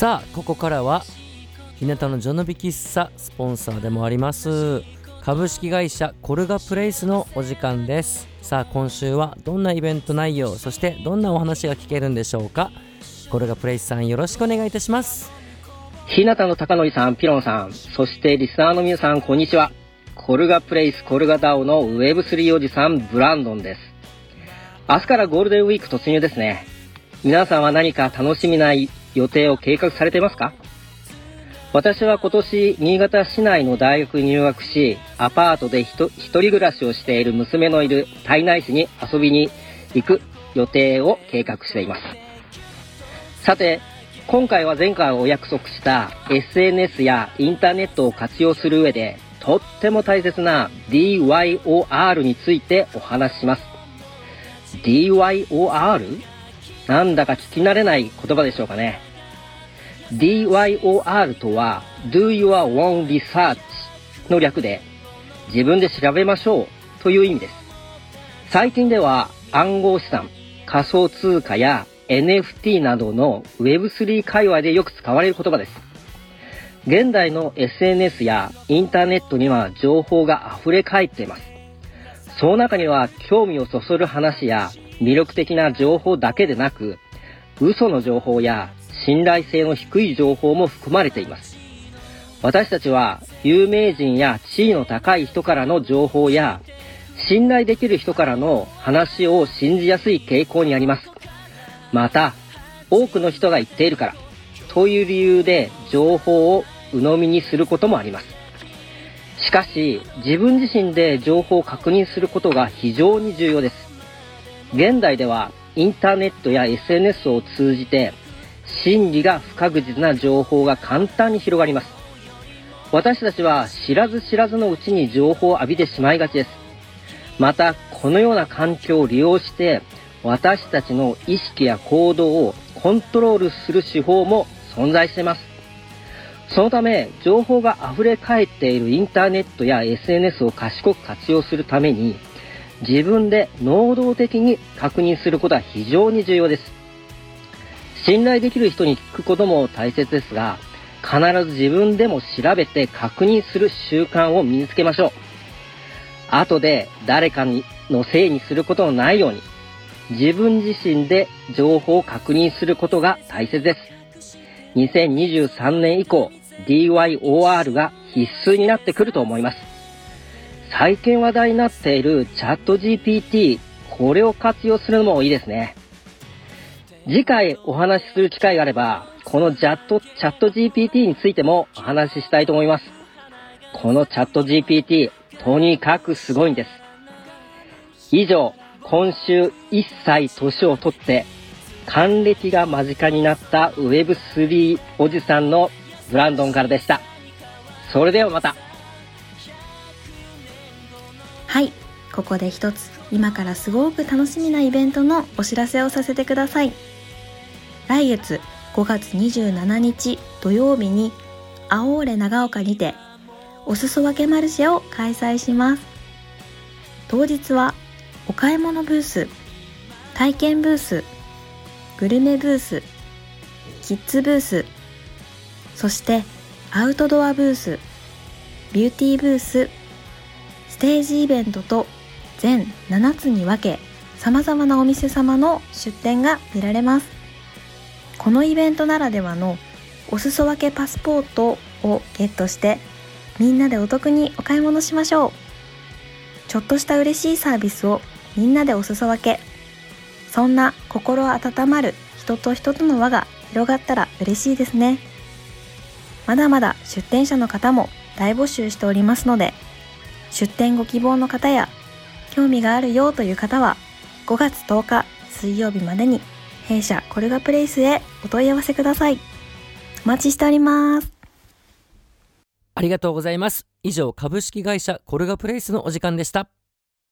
さあここからは日向のジョノビ喫茶スポンサーでもあります株式会社コルガプレイスのお時間です。さあ今週はどんなイベント内容、そしてどんなお話が聞けるんでしょうか。コルガプレイスさん、よろしくお願いいたします。 日向の貴則さん、ピロンさん、そしてリスナーの皆さん、こんにちは。コルガプレイスコルガダオの Web3 おじさん、ブランドンです。明日からゴールデンウィーク突入ですね。皆さんは何か楽しみな予定を計画されていますか？私は今年新潟市内の大学に入学し、アパートで一人暮らしをしている娘のいる胎内市に遊びに行く予定を計画しています。さて、今回は前回お約束した SNS やインターネットを活用する上でとっても大切な DYOR についてお話しします。DYOR？ なんだか聞き慣れない言葉でしょうかね。DYOR とは Do Your Own Research の略で自分で調べましょうという意味です。最近では暗号資産、仮想通貨や NFT などの Web3 界隈でよく使われる言葉です。現代の SNS やインターネットには情報が溢れ返っています。その中には興味をそそる話や魅力的な情報だけでなく、嘘の情報や信頼性の低い情報も含まれています。私たちは有名人や地位の高い人からの情報や信頼できる人からの話を信じやすい傾向にあります。また、多くの人が言っているからという理由で情報を鵜呑みにすることもあります。しかし、自分自身で情報を確認することが非常に重要です。現代ではインターネットや SNS を通じて真偽が不確実な情報が簡単に広がります。私たちは知らず知らずのうちに情報を浴びてしまいがちです。また、このような環境を利用して私たちの意識や行動をコントロールする手法も存在しています。そのため、情報が溢れ返っているインターネットや SNS を賢く活用するために、自分で能動的に確認することは非常に重要です。信頼できる人に聞くことも大切ですが、必ず自分でも調べて確認する習慣を身につけましょう。後で誰かのせいにすることのないように、自分自身で情報を確認することが大切です。2023年以降、DYOR が必須になってくると思います。最近話題になっているチャット GPT、これを活用するのもいいですね。次回お話しする機会があれば、このチャット GPT についてもお話ししたいと思います。このチャット GPT、とにかくすごいんです。以上、今週1歳年を取って還暦が間近になった Web3 おじさんのブランドンからでした。それではまた。 はい、ここで一つ今からすごく楽しみなイベントのお知らせをさせてください。来月5月27日土曜日にアオーレ長岡にてお裾分けマルシェを開催します。当日はお買い物ブース、体験ブース、グルメブース、キッズブース、そしてアウトドアブース、ビューティーブース、ステージイベントと全7つに分け様々なお店様の出店が見られます。このイベントならではのお裾分けパスポートをゲットしてみんなでお得にお買い物しましょう。ちょっとした嬉しいサービスをみんなでお裾分け。そんな心温まる人と人との輪が広がったら嬉しいですね。まだまだ出店者の方も大募集しておりますので、出店ご希望の方や興味があるよという方は5月10日水曜日までに弊社コルガプレイスへお問い合わせください。お待ちしております。 ありがとうございます。以上、株式会社コルガプレイスのお時間でした。